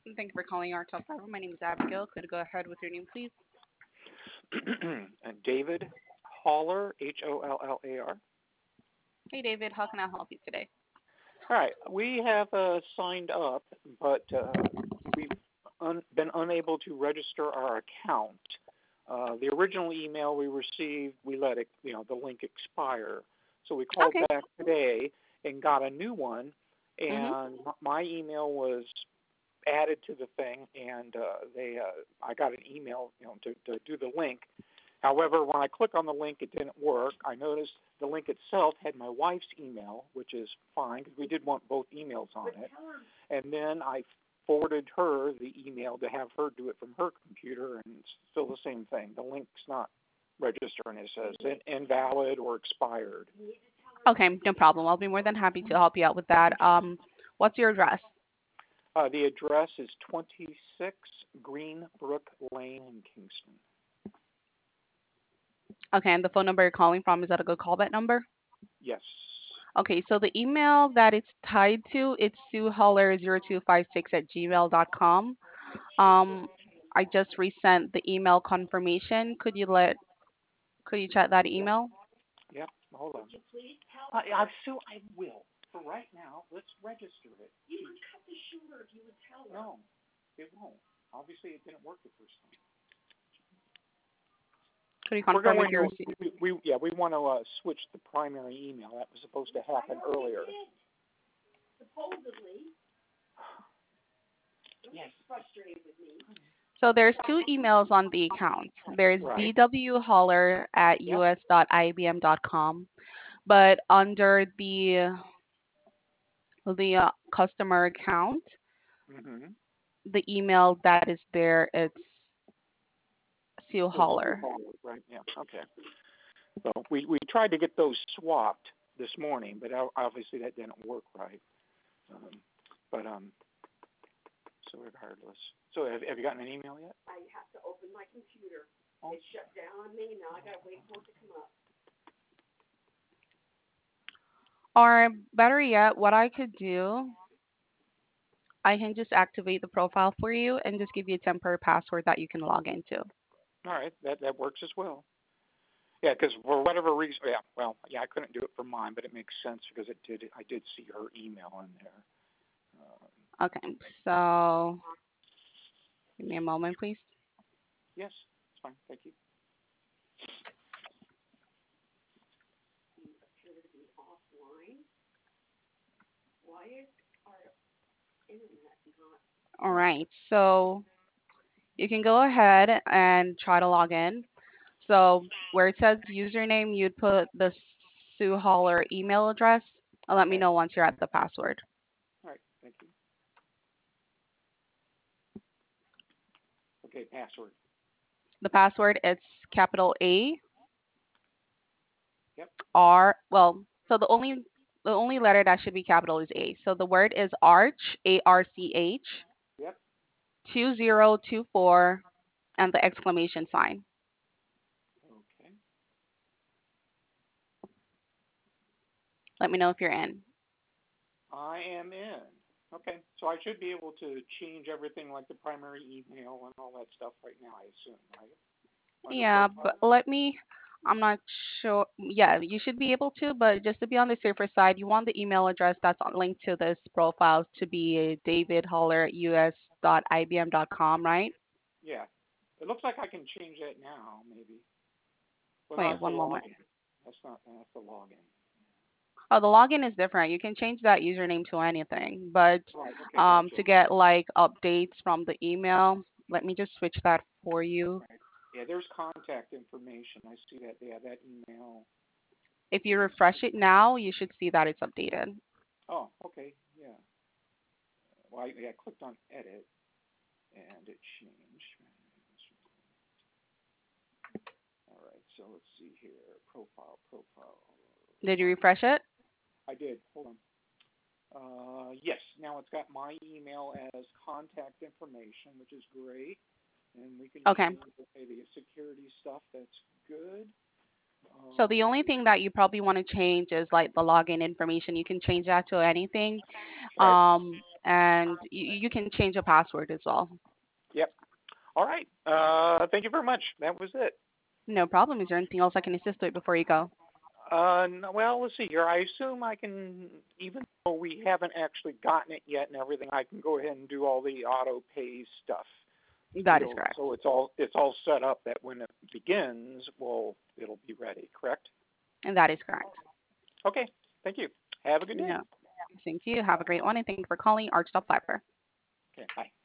Thank you for calling our top driver. My name is Abigail. Could you go ahead with your name, please? David Holler, Hollar. Hey, David. How can I help you today? All right, we have signed up, but we've been unable to register our account. The original email we received, we let it, the link expire. So we called Okay. back today and got a new one, Mhm. and my email was added to the thing, and I got an email, to do the link. However, when I click on the link, it didn't work. I noticed the link itself had my wife's email, which is fine because we did want both emails on it. And then I forwarded her the email to have her do it from her computer, and it's still the same thing. The link's not registering. It says invalid or expired. Okay, no problem. I'll be more than happy to help you out with that. What's your address? The address is 26 Greenbrook Lane in Kingston. Okay, and the phone number you're calling from, is that a good callback number? Yes. Okay, so the email that it's tied to, it's sueholler0256 at gmail.com. Um, I just resent the email confirmation. Could you check that email? Yep. Hold on. Sue, I will. For right now, let's register it. You would cut the shorter if you would tell her. No, it won't. Obviously, it didn't work the first time. Could you We're confirm if going you to received? we want to switch the primary email. That was supposed to happen earlier. Supposedly. Yes. Frustrated with me. So there's two emails on the account. There's Right. dwholler at Yep. us.ibm.com, but under the customer account, Mhm. the email that is there, it's Sue It's Holler. right. Yeah. Okay. So we tried to get those swapped this morning, but obviously that didn't work right. Um, but so regardless. So have you gotten an email yet? I have to open my computer. Oh. It shut down on me. Now I gotta wait for it to come up. Or better yet, what I could do, I can just activate the profile for you and just give you a temporary password that you can log into. All right, that works as well. Yeah, because for whatever reason, yeah, well, yeah, I couldn't do it for mine, but it makes sense because I did see her email in there. Um, Okay, so give me a moment, please. yes, it's fine. Thank you. You appear to be offline. Why is our internet not? All right, so you can go ahead and try to log in. So where it says username, you'd put the Sue Holler email address. And let me Okay. know once you're at the password. All right. Thank you. Okay. Password. The password it's capital A Yep. R. Well, so the only letter that should be capital is A. So the word is Arch ARCH Yep. 2024 and the exclamation sign. Okay. Let me know if you're in. I am in. Okay. So I should be able to change everything like the primary email and all that stuff right now, I assume, right? Under Yeah, but profile? I'm not sure. Yeah, you should be able to, but just to be on the safer side, you want the email address that's linked to this profile to be davidholler@us.ibm.com, right? Yeah. It looks like I can change that now, maybe. Well, no, Wait, that's the one moment. login. That's the login. Oh, the login is different. You can change that username to anything, but Right. Okay. Gotcha. to get like updates from the email, let me just switch that for you. Right. Yeah. There's contact information. I see that. Yeah. That email If you is. refresh it now, you should see that it's updated. Oh. Okay. Yeah. Well, I clicked on edit and it changed. All right. So let's see here. Profile. Did you Log. refresh it? I did. Hold on. Yes. Now it's got my email as contact information, which is great. And we can Okay. change, okay, the security stuff. That's good. So the Um, only thing that you probably want to change is like the login information. You can change that to anything. right. and you can change a password as well. Yep. All right. Thank you very much. That was it. No problem. Is there anything else I can assist with before you go? No, well, let's see here. I assume I can, even though we haven't actually gotten it yet and everything, I can go ahead and do all the auto pay stuff. That is correct. So it's all set up that when it begins, well, it'll be ready. Correct? And that is correct. Okay. Thank you. Have a good day. No, thank you. Have a great one, and thank you for calling Arch Fiber. Okay. Bye.